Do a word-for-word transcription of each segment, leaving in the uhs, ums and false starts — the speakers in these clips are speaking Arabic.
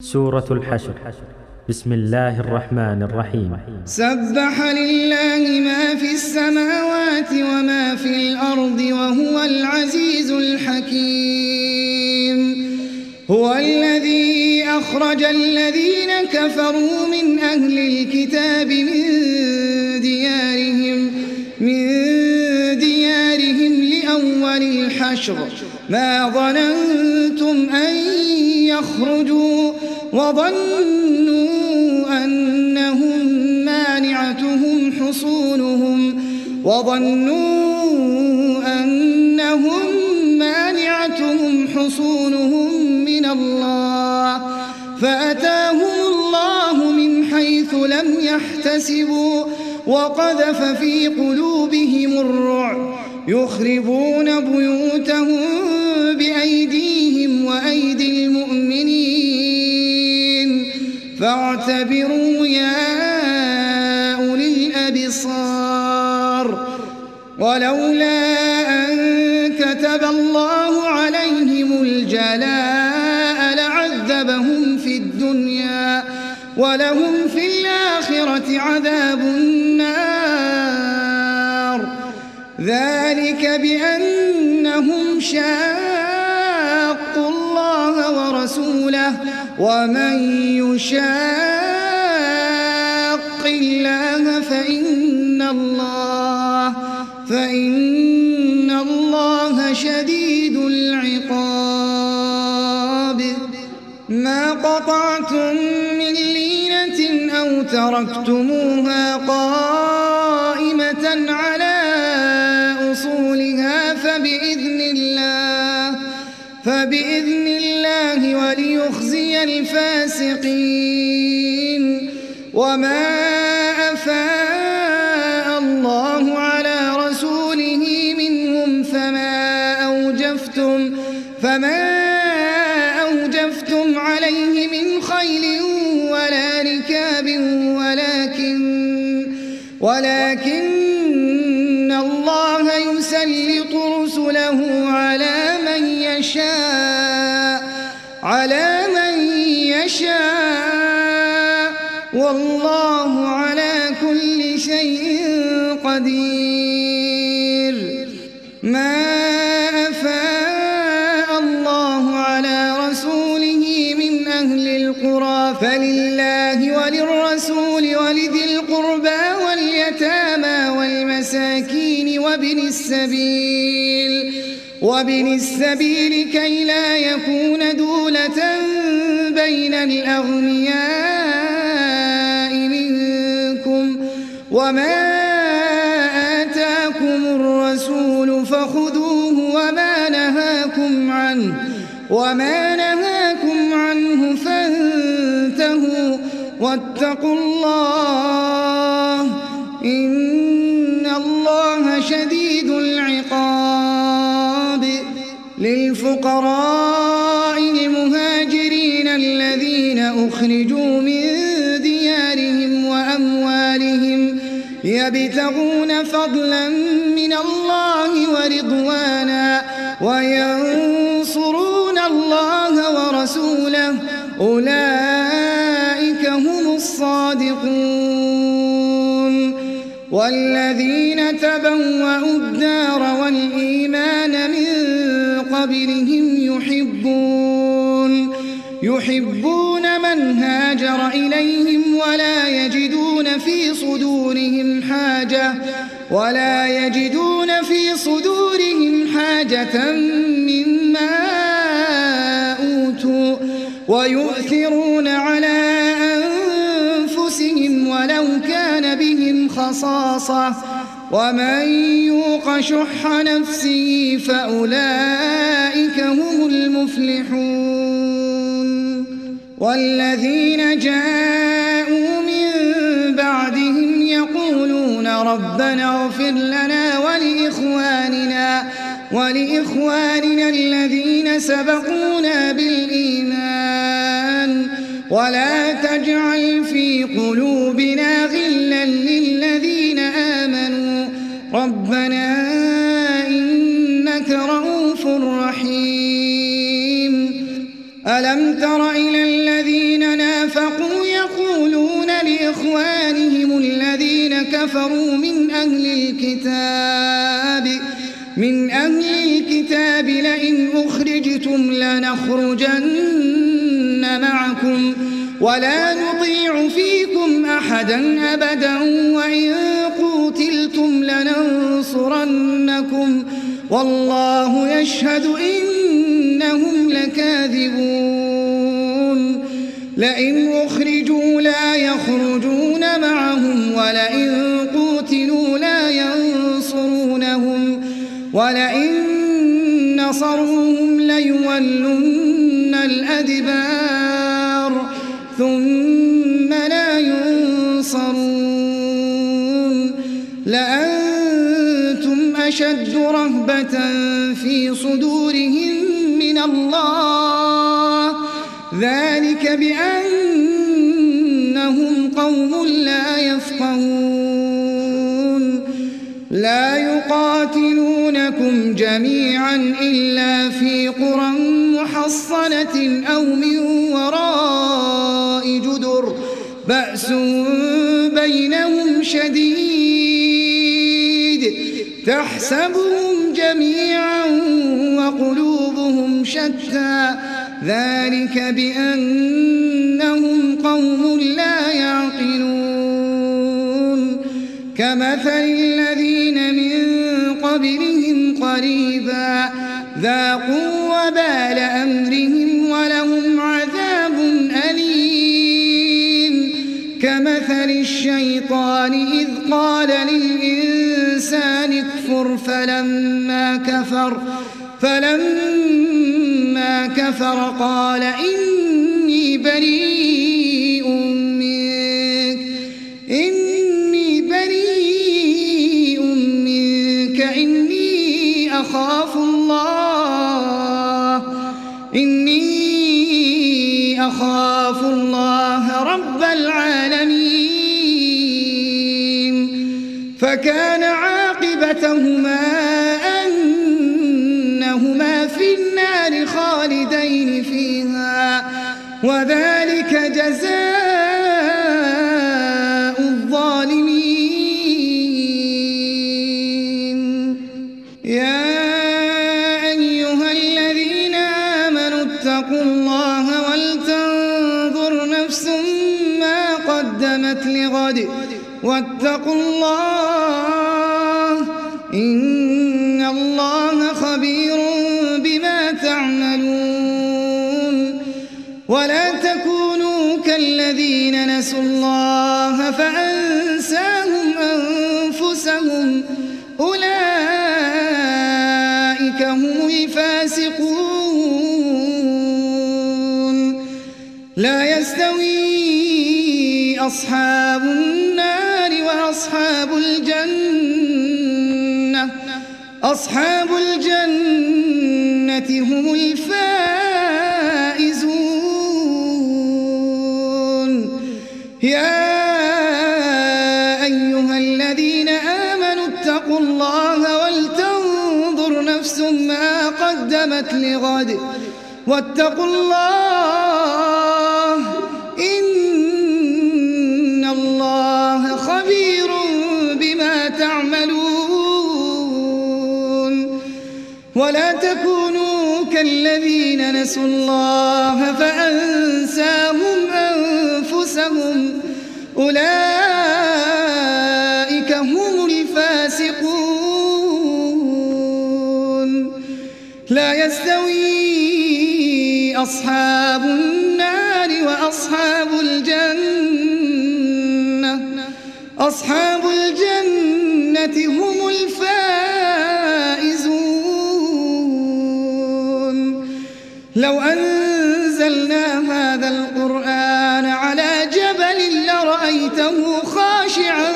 سورة الحشر. بسم الله الرحمن الرحيم. سبح لله ما في السماوات وما في الأرض وهو العزيز الحكيم. هو الذي أخرج الذين كفروا من أهل الكتاب من ديارهم من ديارهم لأول الحشر ما ظننتم أن يخرجوا وظنوا أنهم مانعتهم حصونهم وظنوا أنهم مانعتهم حصونهم من الله فأتاهم الله من حيث لم يحتسبوا وقذف في قلوبهم الرعب يخربون بيوتهم بأيديهم وأيدي المؤمنين فاعتبروا يا أولي الأبصار. ولولا أن كتب الله عليهم الجلاء لعذبهم في الدنيا ولهم في الآخرة عذاب النار ذلك بأنهم شاقوا الله ورسوله ومن يشاق الله فإن الله فإن الله شديد العقاب. ما قطعتم من لينة أو تركتموها قائمة على أصولها فبإذن الله فبإذن الله وليخزي الفاسقين. وما أفاء الله على رسوله منهم فما أوجفتم فما أوجفتم عليه من خيل ولا ركاب ولكن ولكن الله يسلط رسله على من يشاء على من يشاء والله على كل شيء قدير. ما أفاء الله على رسوله من أهل القرى فلله وللرسول ولذي القربى واليتامى والمساكين وابن السبيل وابن السبيل كي لا يكون دولة بين الأغنياء منكم. وما آتاكم الرسول فخذوه وما نهاكم عنه وما نهاكم عنه فانتهوا واتقوا الله إن الله شديد العقاب. للفقراء المهاجرين الذين أخرجوا من ديارهم وأموالهم يبتغون فضلا من الله ورضوانا وينصرون الله ورسوله أولئك هم الصادقون. والذين تبوأوا الدار والإيمان من قبلهم يحبون يحبون من هاجر إليهم ولا يجدون في صدورهم حاجة ولا يجدون في صدورهم حاجة مما أوتوا ويؤثرون على أنفسهم ولو كان بهم خصاصة ومن يوق شح نفسه فأولئك هم المفلحون. والذين جاءوا من بعدهم يقولون ربنا اغفر لنا ولإخواننا ولإخواننا الذين سبقونا بالإيمان ولا تجعل في قلوبنا غلا للذين آمنوا ربنا إنك رؤوف رحيم. ألم تر إلى الذين لإخوانهم الذين كفروا من أهل الكتاب من أهل الكتاب لئن أخرجتم لنخرجن معكم ولا نطيع فيكم أحدا أبدا وإن قوتلتم لننصرنكم والله يشهد إنهم لكاذبون لئن أخرجوا لا يخرجون معهم ولئن قوتلوا لا ينصرونهم ولئن نصروهم ليولن الأدبار ثم لا ينصرون لأنتم أشد رهبة في صدورهم من الله ذلك بأنهم قوم لا يفقهون لا يقاتلونكم جميعا إلا في قرى محصنة أو من وراء جدر بأس بينهم شديد تحسبهم جميعا وقلوبهم شتى ذلك بأنهم قوم لا يعقلون كمثل الذين من قبلهم قريبا ذاقوا وبال أمرهم ولهم عذاب أليم كمثل الشيطان إذ قال للإنسان اكفر فلما كفر فلما كفر قال إني بريء منك إني بريء منك إني أخاف الله إني أخاف الله رب العالمين فكان عاقبتهما أنهما في النار خالدين فيها وذلك جزاء الظالمين يا أيها الذين آمنوا اتقوا الله ولتنظر نفس ما قدمت لغد واتقوا الله إن الله خبير بما تعملون ولا تكونوا كالذين نسوا الله فأنساهم أنفسهم أولئك هم الفاسقون لا يستوي أصحاب النار وأصحاب الجنة أصحاب الجنة هم الفائزون يا أيها الذين آمنوا اتقوا الله ولتنظر نفس ما قدمت لغد واتقوا الله إن الله خبير بما تعملون ولا تكونوا كالذين نسوا الله فأنساهم أنفسهم أولئك هم الفاسقون لا يستوي أصحاب النار وأصحاب الجنة أصحاب الجنة هم الفائزون لو أنزلنا هذا القرآن على جبل لرأيته خاشعا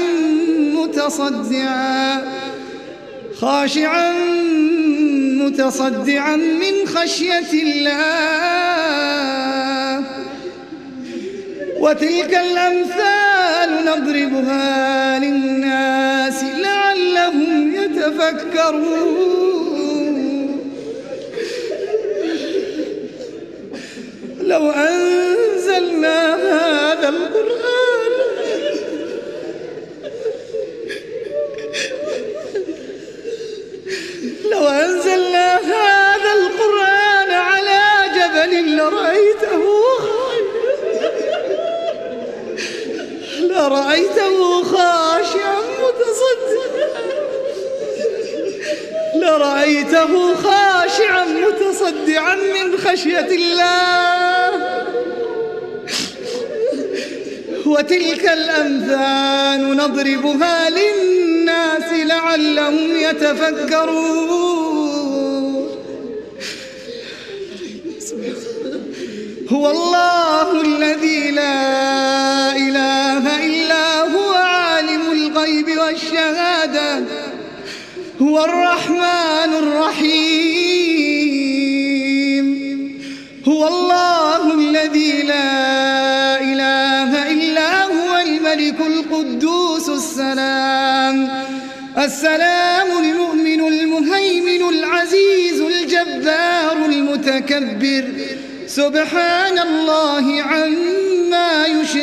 متصدعا خاشعا متصدعا من خشية الله وتلك الأمثال نضربها للناس لعلهم يتفكرون لو أنزلنا هذا القرآن لرأيته خاشعا متصدعا لرأيته خاشعا متصدعا من خشية الله. وتلك الأمثال نضربها للناس لعلهم يتفكرون. هو الله الذي لا إله إلا هو عالم الغيب والشهادة هو الرحمن الرحيم. هو الله الذي لا إله إلا هو الملك القدوس السلام السلام المؤمن المهيمن العزيز الجبار المتكبر سبحان الله عما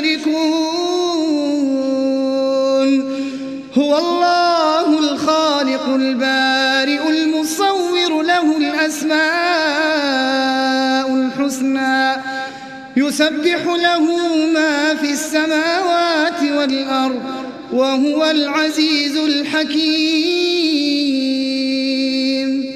يشركون. هو الله الخالق البارئ المصور له الأسماء الحسنى يسبح له ما في السماوات والأرض وهو العزيز الحكيم.